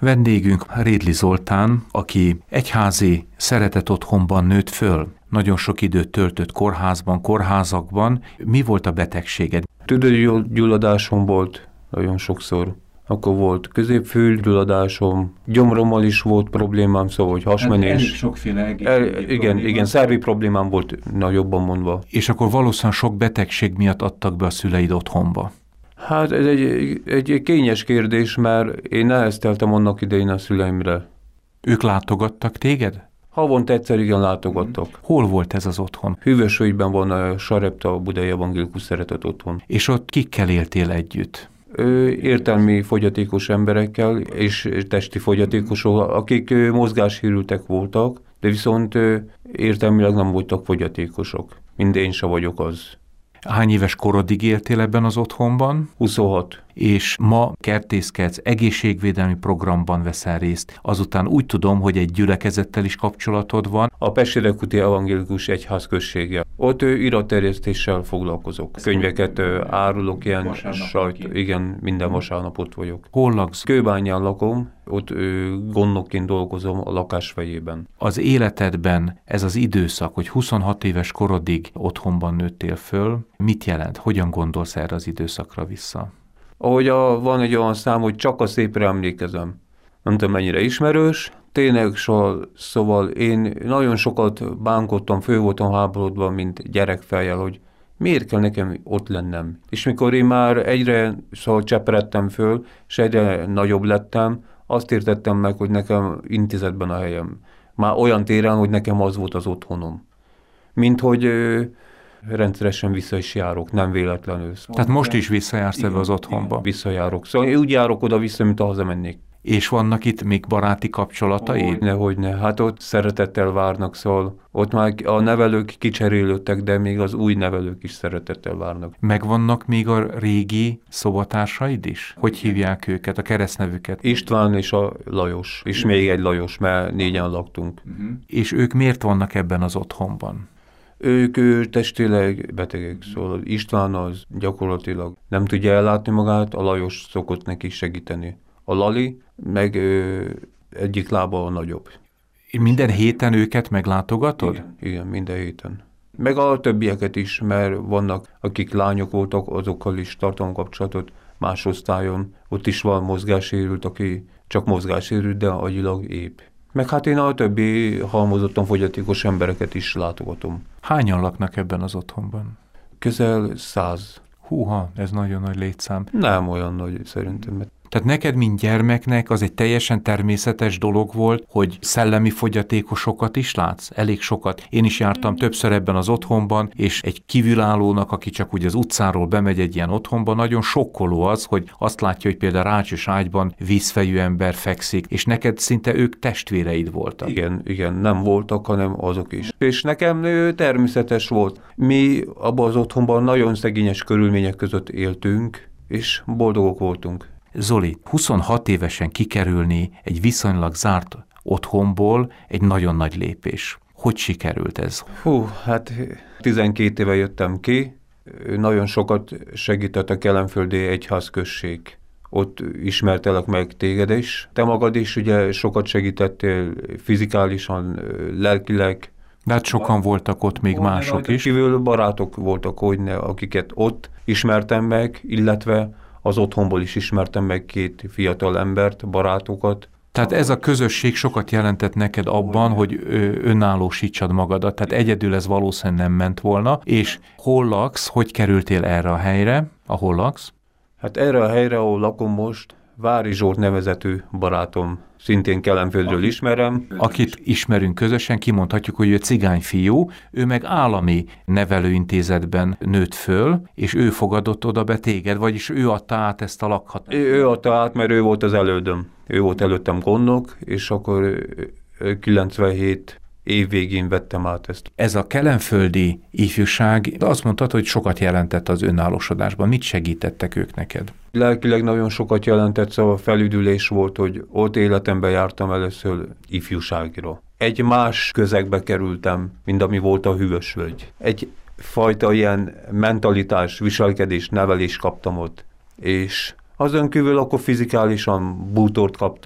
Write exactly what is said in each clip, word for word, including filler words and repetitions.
Vendégünk Rédli Zoltán, aki egyházi szeretett otthonban nőtt föl. Nagyon sok időt töltött kórházban, kórházakban. Mi volt a betegséged? Tüdőgyulladásom volt nagyon sokszor. Akkor volt középfülgyulladásom, gyomrommal is volt problémám, szóval, hogy hasmenés. Elég sokféle egészségügyi Igen, igen, szervi problémám volt nagyobban mondva. És akkor valószínűleg sok betegség miatt adtak be a szüleid otthonba. Hát ez egy, egy kényes kérdés, mert én nehezteltem annak idején a szüleimre. Ők látogattak téged? Havonta egyszer igen látogattak. Hol volt ez az otthon? Hűvösvölgyben van a Sarepta Budai Evangélikus Szeretett Otthon. És ott kikkel éltél együtt? Ö, értelmi fogyatékos emberekkel és testi fogyatékosok, akik mozgássérültek voltak, de viszont értelmileg nem voltak fogyatékosok. Mind én se vagyok az. Hány éves korodig éltél ebben az otthonban? huszonhat. És ma kertészkedsz, egészségvédelmi programban veszel részt. Azután úgy tudom, hogy egy gyülekezettel is kapcsolatod van. A Pesti-Rekúti Evangélikus Egyház községe. Ott iratterjesztéssel foglalkozok. Könyveket árulok, ilyen sajt, igen, minden vasárnap ott vagyok. Hol laksz? Kőbányán lakom, ott ö, gondnokként dolgozom a lakásfejében. Az életedben ez az időszak, hogy huszonhat éves korodig otthonban nőttél föl, mit jelent? Hogyan gondolsz erre az időszakra vissza? Ahogy a, van egy olyan szám, hogy csak a szépre emlékezem. Nem tudom, mennyire ismerős. Tényleg, szóval én nagyon sokat bánkodtam, fő voltam háborodban, mint gyerekfejjel, hogy miért kell nekem ott lennem. És mikor én már egyre szóval cseperedtem föl, és egyre nagyobb lettem, azt értettem meg, hogy nekem intézetben a helyem. Már olyan téren, hogy nekem az volt az otthonom. Mint hogy ö, rendszeresen vissza is járok, nem véletlenül. Tehát most is visszajársz ebbe az otthonba? Igen, visszajárok. Szóval én úgy járok oda-vissza, mint ha hazamennék. És vannak itt még baráti kapcsolataid? Hogyne, hogyne. Hát ott szeretettel várnak, szóval ott már a nevelők kicserélődtek, de még az új nevelők is szeretettel várnak. Megvannak még a régi szobatársaid is? Hogy hívják őket, a keresztnevüket? István és a Lajos, és még egy Lajos, mert négyen laktunk. Uh-huh. És ők miért vannak ebben az otthonban? Ők ő, testileg betegek, szóval István az gyakorlatilag nem tudja ellátni magát, a Lajos szokott neki segíteni. A Lali meg ö, egyik lába a nagyobb. Minden héten őket meglátogatod? Igen, igen, minden héten. Meg a többieket is, mert vannak, akik lányok voltak, azokkal is tartom kapcsolatot más osztályon. Ott is van mozgássérült, aki csak mozgássérült, de agyilag épp. Meg hát én a többi halmozottan fogyatékos embereket is látogatom. Hányan laknak ebben az otthonban? Közel száz. Húha, ez nagyon nagy létszám. Nem olyan nagy szerintem. Tehát neked, mint gyermeknek az egy teljesen természetes dolog volt, hogy szellemi fogyatékosokat is látsz? Elég sokat. Én is jártam többször ebben az otthonban, és egy kívülállónak, aki csak úgy az utcáról bemegy egy ilyen otthonba, nagyon sokkoló az, hogy azt látja, hogy például rácsos ágyban vízfejű ember fekszik, és neked szinte ők testvéreid voltak. Igen, igen, nem voltak, hanem azok is. És nekem természetes volt. Mi abban az otthonban nagyon szegényes körülmények között éltünk, és boldogok voltunk. Zoli, huszonhat évesen kikerülni egy viszonylag zárt otthonból egy nagyon nagy lépés. Hogy sikerült ez? Hú, hát tizenkét éve jöttem ki, nagyon sokat segített a Kelenföldi Egyházközség. Ott ismertelek meg téged is. Te magad is ugye sokat segítettél fizikálisan, lelkileg. De hát sokan voltak ott még mások is. Kívül barátok voltak, hogyne, akiket ott ismertem meg, illetve az otthonból is ismertem meg két fiatal embert, barátokat. Tehát ez a közösség sokat jelentett neked abban, hogy önállósítsad magadat, tehát egyedül ez valószínűleg nem ment volna, és hol laksz, hogy kerültél erre a helyre, ahol laksz? Hát erre a helyre, ahol lakom most, Vári Zsolt nevezetű barátom, szintén Kelenföldről ismerem. Akit ismerünk közösen, kimondhatjuk, hogy ő cigányfiú, ő meg állami nevelőintézetben nőtt föl, és ő fogadott oda be téged, vagyis ő adta át ezt a lakhatást. Ő, ő adta át, mert ő volt az elődöm. Ő volt előttem gondnok, és akkor kilencvenhét év végén vettem át ezt. Ez a kelenföldi ifjúság, azt mondtad, hogy sokat jelentett az önállósodásban. Mit segítettek ők neked? Lelkileg nagyon sokat jelentett, szóval felüdülés volt, hogy ott életemben jártam először ifjúságra. Egy más közegbe kerültem, mint ami volt a Hűvösvölgy. Egy fajta ilyen mentalitás, viselkedés, nevelés kaptam ott. És azon kívül akkor fizikálisan bútort kaptam,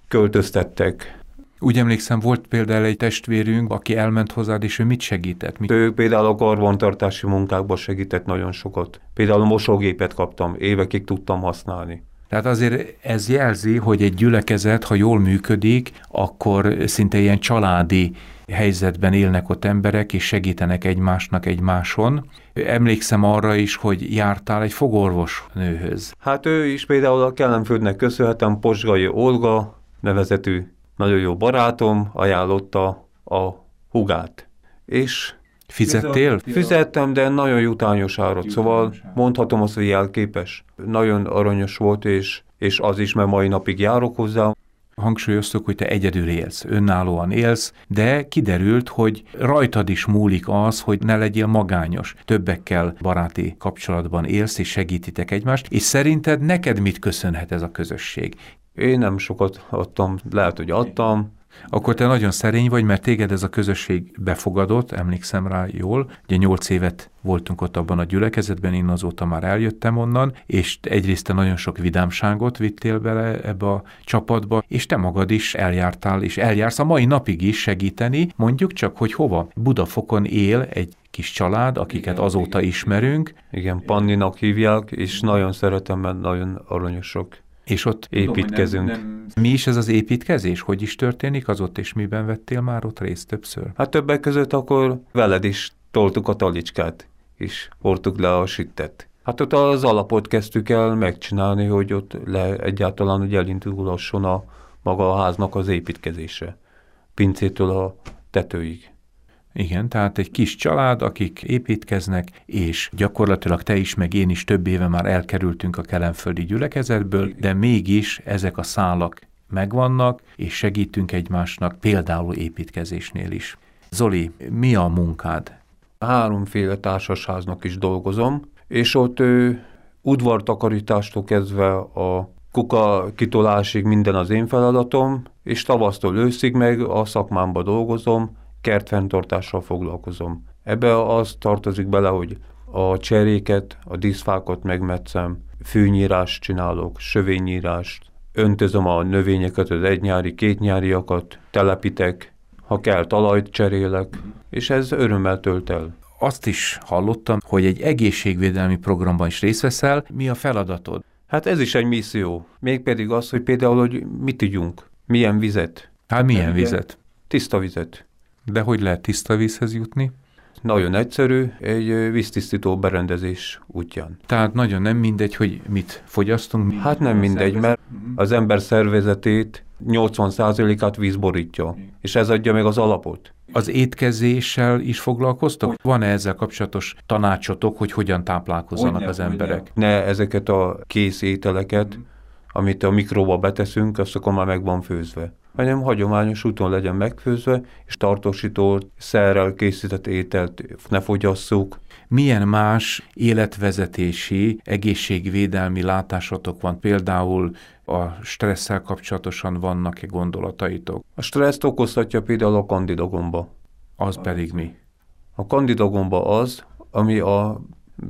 költöztettek. Úgy emlékszem, volt például egy testvérünk, aki elment hozzád, és ő mit segített? Mit... Ő például a karbantartási munkákban segített nagyon sokat. Például a mosógépet kaptam, évekig tudtam használni. Tehát azért ez jelzi, hogy egy gyülekezet, ha jól működik, akkor szinte ilyen családi helyzetben élnek ott emberek, és segítenek egymásnak egymáson. Emlékszem arra is, hogy jártál egy fogorvos nőhöz. Hát ő is például a Kellemföldnek köszönhetem, Posgai Olga nevezetű nagyon jó barátom ajánlotta a hugát. És fizettél? Fizettem, de nagyon jutányos árat, szóval mondhatom azt, hogy jelképes. Nagyon aranyos volt, és, és az is, mert mai napig járok hozzá. Hangsúlyoztuk, hogy te egyedül élsz, önállóan élsz, de kiderült, hogy rajtad is múlik az, hogy ne legyél magányos. Többekkel baráti kapcsolatban élsz, és segítitek egymást, és szerinted neked mit köszönhet ez a közösség? Én nem sokat adtam, lehet, hogy adtam. Akkor te nagyon szerény vagy, mert téged ez a közösség befogadott, emlékszem rá jól. Ugye nyolc évet voltunk ott abban a gyülekezetben, én azóta már eljöttem onnan, és egyrészt te nagyon sok vidámságot vittél bele ebbe a csapatba, és te magad is eljártál, és eljársz a mai napig is segíteni, mondjuk csak, hogy hova. Budafokon él egy kis család, akiket igen, azóta igen. ismerünk. Igen, Panninak hívják, és nagyon szeretem, mert nagyon aranyosok. És ott építkezünk. Nem, nem... Mi is ez az építkezés? Hogy is történik az ott, és miben vettél már ott részt többször? Hát többek között akkor veled is toltuk a talicskát, és hordtuk le a süttet. Hát ott az alapot kezdtük el megcsinálni, hogy ott le egyáltalán hogy elindulhasson a maga a háznak az építkezése. Pincétől a tetőig. Igen, tehát egy kis család, akik építkeznek, és gyakorlatilag te is, meg én is több éve már elkerültünk a kelenföldi gyülekezetből, de mégis ezek a szálak megvannak, és segítünk egymásnak, például építkezésnél is. Zoli, mi a munkád? Háromféle társasháznak is dolgozom, és ott ő, udvartakarítástól kezdve a kuka kitolásig minden az én feladatom, és tavasztól őszig meg a szakmámba dolgozom, kertfenntartással foglalkozom. Ebbe az tartozik bele, hogy a cseréket, a díszfákat megmetszem, fűnyírást csinálok, sövénynyírást, öntözöm a növényeket, az egynyári, kétnyáriakat, telepítek, ha kell talajt cserélek, és ez örömmel tölt el. Azt is hallottam, hogy egy egészségvédelmi programban is részt veszel. Mi a feladatod? Hát ez is egy misszió. Mégpedig az, hogy például, hogy mit tudjunk, milyen vizet. Hát milyen vizet? Tiszta vizet. De hogy lehet tiszta vízhez jutni? Nagyon egyszerű, egy víztisztító berendezés útján. Tehát nagyon nem mindegy, hogy mit fogyasztunk? Hát nem mindegy, mert az ember szervezetét nyolcvan százalékát víz borítja, és ez adja meg az alapot. Az étkezéssel is foglalkoztok? Van-e ezzel kapcsolatos tanácsotok, hogy hogyan táplálkozzanak az emberek? Ne ezeket a kész ételeket, amit a mikróba beteszünk, azt akkor már meg van főzve. Hanem hagyományos úton legyen megfőzve, és tartósító szerrel készített ételt ne fogyasszuk. Milyen más életvezetési, egészségvédelmi látásotok van? Például a stresszel kapcsolatosan vannak-e gondolataitok? A stresszt okozhatja például a kandidagomba. Az pedig mi? A kandidagomba az, ami a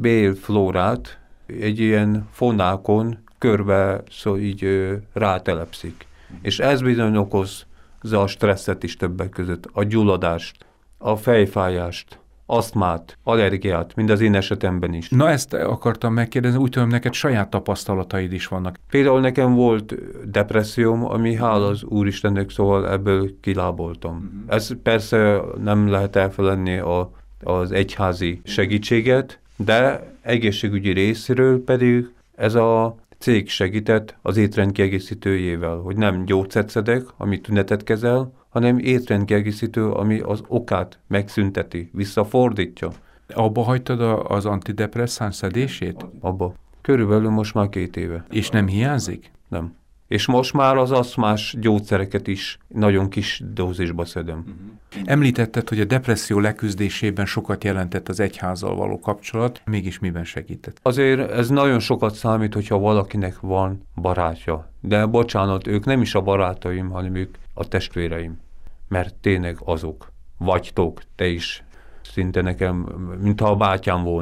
bélflórát egy ilyen fonákon körbe szóval így ö, rátelepszik. És ez bizony okozza a stresszet is többek között, a gyulladást, a fejfájást, asztmát, allergiát, mind az én esetemben is. Na ezt akartam megkérdezni, úgy tudom, neked saját tapasztalataid is vannak. Például nekem volt depresszióm, ami hála az Úristennek, szóval ebből kiláboltam. Uh-huh. Ez persze nem lehet elfeledni a, az egyházi segítséget, de egészségügyi részéről pedig ez a cég segített az étrendkiegészítőjével, hogy nem gyógyszert szedek, ami tünetet kezel, hanem étrendkiegészítő, ami az okát megszünteti, visszafordítja. Abba hagytad az antidepresszáns szedését? Abba. Körülbelül most már két éve. És nem hiányzik? Nem. És most már az asztmás gyógyszereket is nagyon kis dózisba szedem. Uh-huh. Említetted, hogy a depresszió leküzdésében sokat jelentett az egyházzal való kapcsolat, mégis miben segített? Azért ez nagyon sokat számít, hogyha valakinek van barátja. De bocsánat, ők nem is a barátaim, hanem ők a testvéreim. Mert tényleg azok. Vagytok, te is szinte nekem, mintha a bátyám volnál.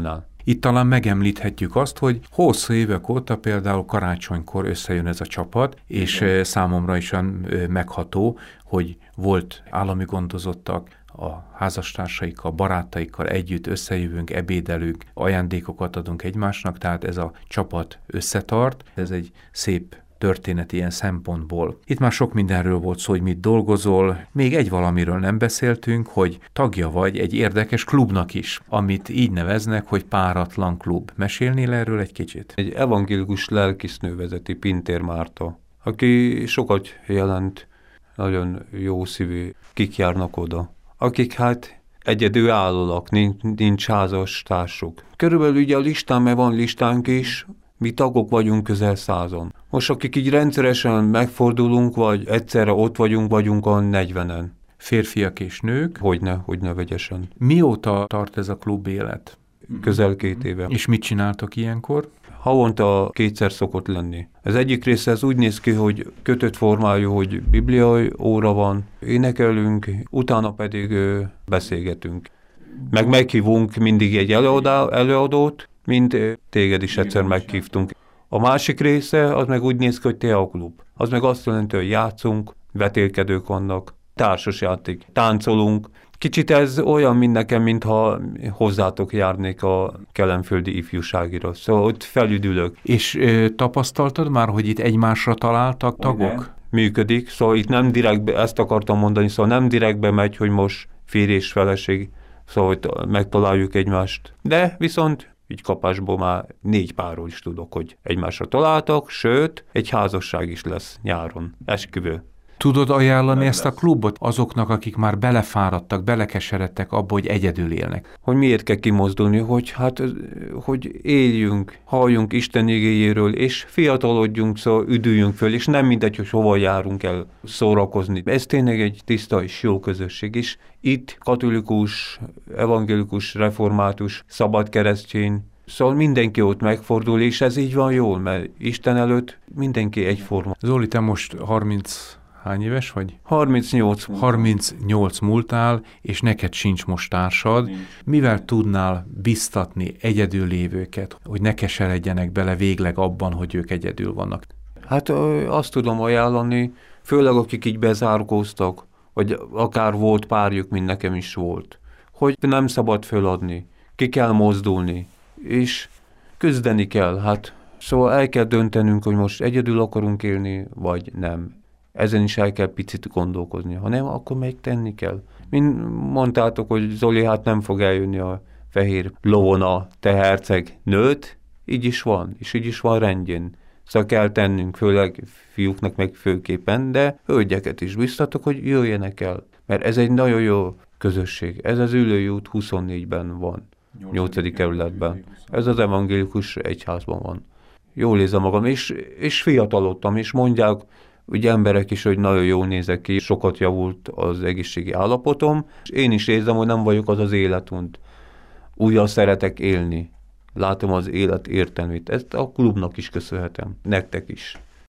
Itt talán megemlíthetjük azt, hogy hosszú évek óta például karácsonykor összejön ez a csapat, és igen, számomra is olyan megható, hogy volt állami gondozottak, a házastársaikkal, barátaikkal együtt összejövünk, ebédelünk, ajándékokat adunk egymásnak, tehát ez a csapat összetart, ez egy szép történet ilyen szempontból. Itt már sok mindenről volt szó, hogy mit dolgozol, még egy valamiről nem beszéltünk, hogy tagja vagy egy érdekes klubnak is, amit így neveznek, hogy Páratlan Klub. Mesélnél erről egy kicsit? Egy evangélikus lelkisznő vezeti, Pintér Márta, aki sokat jelent, nagyon jó szívű, kik járnak oda, akik hát egyedülállóak, nincs, nincs házas társuk. Körülbelül ugye a listán, mert van listánk is, mi tagok vagyunk közel százon. Most akik így rendszeresen megfordulunk, vagy egyszerre ott vagyunk, vagyunk a negyvenen. Férfiak és nők? Hogyne, hogyne vegyesen. Mióta tart ez a klub élet? Közel két éve. És mit csináltok ilyenkor? Havonta kétszer szokott lenni. Az egyik része ez úgy néz ki, hogy kötött formájú, hogy bibliai óra van, énekelünk, utána pedig ö, beszélgetünk. Meg meghívunk mindig egy előadá, előadót, mint téged is egyszer meghívtunk. A másik része az meg úgy néz ki, hogy teaklub. Az meg azt jelenti, hogy játszunk, vetélkedők vannak, társasjáték, táncolunk. Kicsit ez olyan, mint nekem, mintha hozzátok járnék a kelenföldi ifjúságira. Szóval ott felüdülök. És ö, tapasztaltad már, hogy itt egymásra találtak tagok? Igen. Működik, szóval itt nem direktbe, ezt akartam mondani, szóval nem direktbe megy, hogy most férj és feleség, szóval hogy megtaláljuk egymást. De viszont így kapásból már négy párról is tudok, hogy egymásra találtak, sőt, egy házasság is lesz nyáron, esküvő. Tudod ajánlani nem ezt lesz a klubot azoknak, akik már belefáradtak, belekeseredtek abba, hogy egyedül élnek? Hogy miért kell kimozdulni, hogy hát, hogy éljünk, halljunk Isten igéjéről, és fiatalodjunk, szóval üdüljünk föl, és nem mindegy, hogy hova járunk el szórakozni. Ez tényleg egy tiszta és jó közösség is. Itt katolikus, evangélikus, református, szabad keresztény, szóval mindenki ott megfordul, és ez így van jól, mert Isten előtt mindenki egyforma. Zoli, te most harminc... Hány éves vagy? harmincnyolc. harmincnyolc múltál, és neked sincs most társad. Nincs. Mivel tudnál biztatni egyedül lévőket, hogy ne keseredjenek bele végleg abban, hogy ők egyedül vannak? Hát azt tudom ajánlani, főleg akik így bezárkóztak, vagy akár volt párjuk, mint nekem is volt, hogy nem szabad föladni, ki kell mozdulni, és küzdeni kell. Hát szóval el kell döntenünk, hogy most egyedül akarunk élni, vagy nem. Ezen is el kell picit gondolkozni. Ha nem, akkor még tenni kell. Mint mondtátok, hogy Zoli hát nem fog eljönni a fehér lovon a te herceg nőt, így is van, és így is van rendjén. Szóval kell tennünk, főleg fiúknak meg főképpen, de hölgyeket is biztatok, hogy jöjjenek el. Mert ez egy nagyon jó közösség. Ez az Üllői út huszonnégyben van, nyolcadik kerületben. Ez az evangélikus egyházban van. Jól érzem magam, és, és fiatalodtam, és mondják, ugye emberek is, hogy nagyon jól nézek ki, sokat javult az egészségi állapotom, és én is érzem, hogy nem vagyok az az életunt. Újjal szeretek élni. Látom az élet értelmét. Ezt a klubnak is köszönhetem. Nektek is.